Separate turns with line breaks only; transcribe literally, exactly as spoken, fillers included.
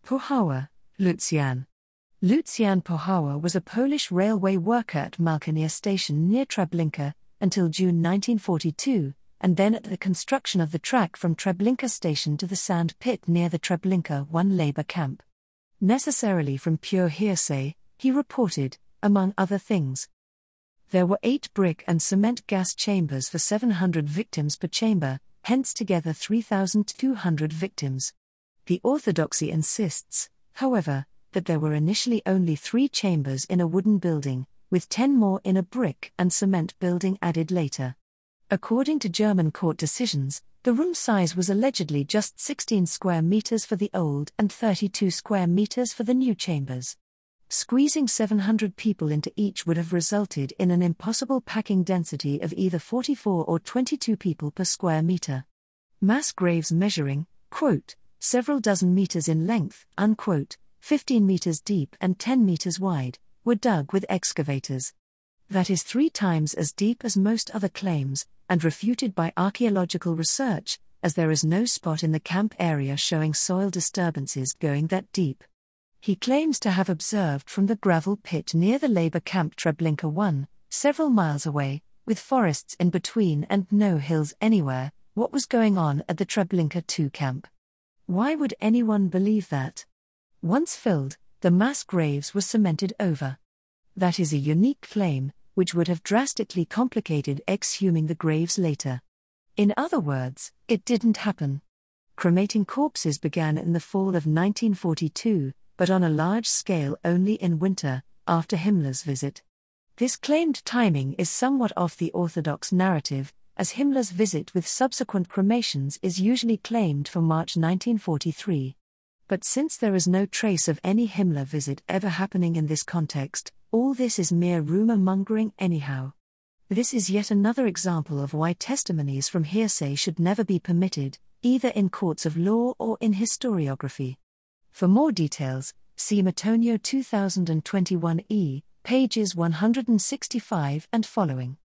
Puchawa, Lucjan. Lucjan Puchawa was a Polish railway worker at Malkania station near Treblinka until June nineteen forty-two, and then at the construction of the track from Treblinka station to the sand pit near the Treblinka one Labour camp. Necessarily from pure hearsay, he reported, among other things, there were eight brick and cement gas chambers for seven hundred victims per chamber, hence together three thousand two hundred victims. The orthodoxy insists, however, that there were initially only three chambers in a wooden building, with ten more in a brick and cement building added later. According to German court decisions, the room size was allegedly just sixteen square meters for the old and thirty-two square meters for the new chambers. Squeezing seven hundred people into each would have resulted in an impossible packing density of either forty-four or twenty-two people per square meter. Mass graves measuring, quote, several dozen meters in length, unquote, fifteen meters deep and ten meters wide, were dug with excavators. That is three times as deep as most other claims, and refuted by archaeological research, as there is no spot in the camp area showing soil disturbances going that deep. He claims to have observed from the gravel pit near the Labour camp Treblinka one, several miles away, with forests in between and no hills anywhere, what was going on at the Treblinka two camp. Why would anyone believe that? Once filled, the mass graves were cemented over. That is a unique claim, which would have drastically complicated exhuming the graves later. In other words, it didn't happen. Cremating corpses began in the fall of nineteen forty-two, but on a large scale only in winter, after Himmler's visit. This claimed timing is somewhat off the orthodox narrative, as Himmler's visit with subsequent cremations is usually claimed for March nineteen forty-three. But since there is no trace of any Himmler visit ever happening in this context, all this is mere rumor-mongering anyhow. This is yet another example of why testimonies from hearsay should never be permitted, either in courts of law or in historiography. For more details, see Matonio two thousand twenty-one E, pages one hundred sixty-five and following.